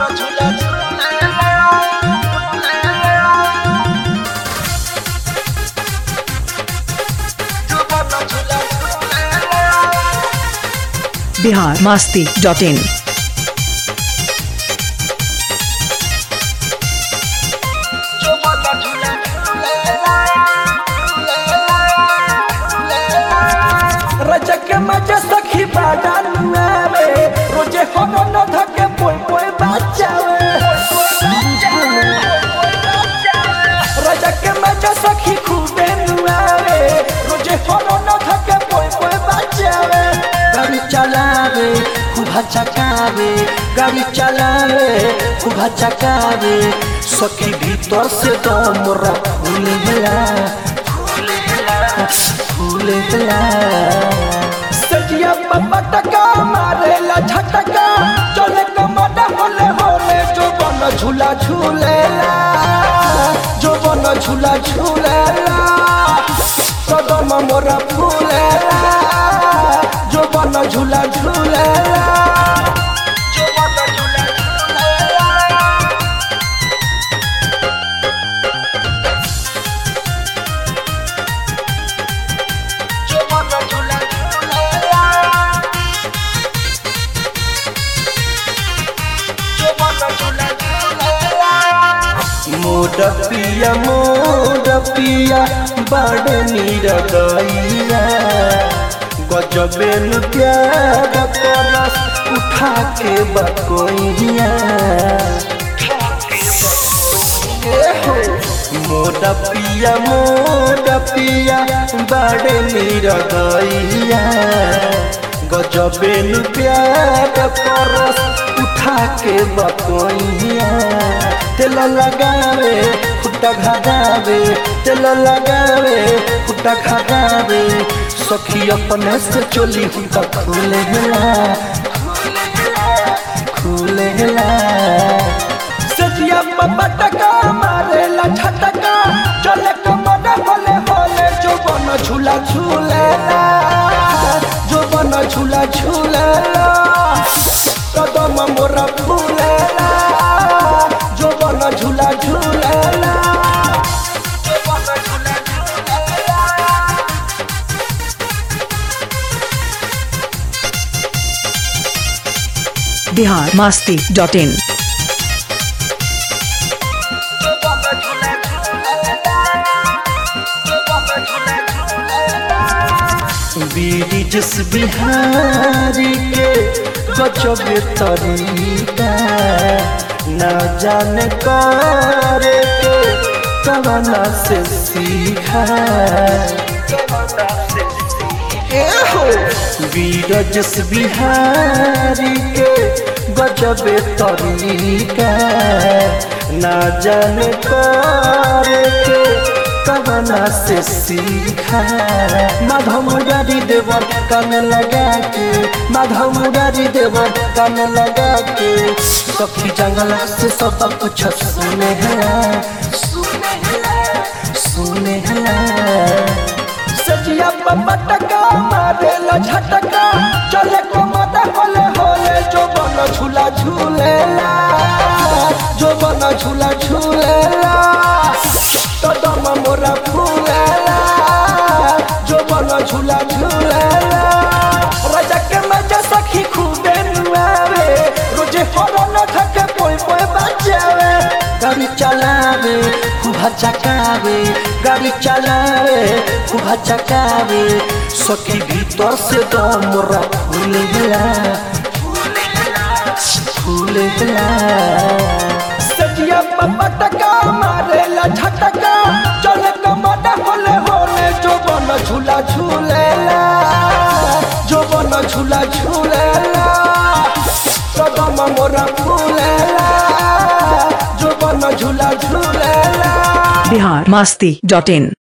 biharmasti.in Rajak मजे सखी बाजानुआवे रोजे होनो न धके पोय पोय बाचावे रजक मजे सखी खूबे नुआवे रोजे होनो न धके पोय पोय बाचावे गाड़ी चलावे खूब चकावे गाड़ी चलावे खूब चकावे सखी भीतर से दम मोरा फूले सजिया पटका मारेला झटका चले कमर होले होले जो बन झूला झूलेला जो बन झूला झूलेला कदम मोरा फूलेला जो बन झूला झूलेला मोड पिया बड़ नीरदैया गजबे न प्यार करस उठा के बकोइया मोड पिया बड़ नीरदैया गजबे न प्यार करस उठा के बकोइया तेल लगावे खुट्टा घागावे तेल लगावे खुट्टा घागावे सखी अपने से चोली हुनका खुलेला सजिया पटका मारेला झटका चले कमर होले होले जो बन झूला झूलेला जो बन झूला झूलेला कदम मोरा फूलेला जो बन झूला झूलेला biharmasti.in बीरिजस बिहारी के गजबे तरीका न जाने करे के कवना से सीखा बीरजस बिहारी के गजबे तरीका न जाने करे के कवना से सीखा माधव मुरारी देवर कान लगा के माधव मुरारी देवर कान लगा के सखी जंगला से सब कुछ सुने सजिया पटका मारेला झटका चले कमर होले होले जो बन झूला झूलेला जो बन झूला झूलेला कदम मोरा फूलेला जो बन झूला झूलेला रजक मजे सखी खूबे नुआवे रोजे होनो न धके पोय पोय बाचावे गाड़ी चलावे खूब चकावे गाड़ी चलावे खूब चकावे सखी भीतर से दम मोरा फूलेला सजिया पटका मारेला झटका चले कमर होले होले जो बन झूला झूलेला जो बन झूला झूलेला कदम मोरा फूलेला जो बन झूला झूलेला biharmasti.in